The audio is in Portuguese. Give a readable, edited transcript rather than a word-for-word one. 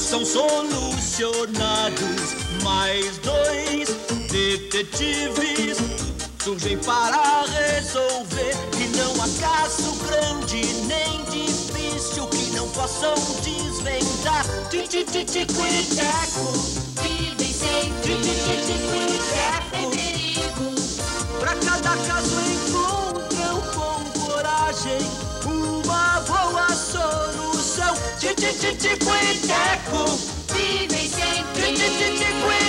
são solucionados. Mais dois detetives surgem para resolver. E não há caso grande nem difícil que não possam desvendar. Tico e teco, Vivem sempre tico e teco. perigo. Pra cada caso encontram com coragem uma boa solução. Tico e teco. Vivem sempre Tico e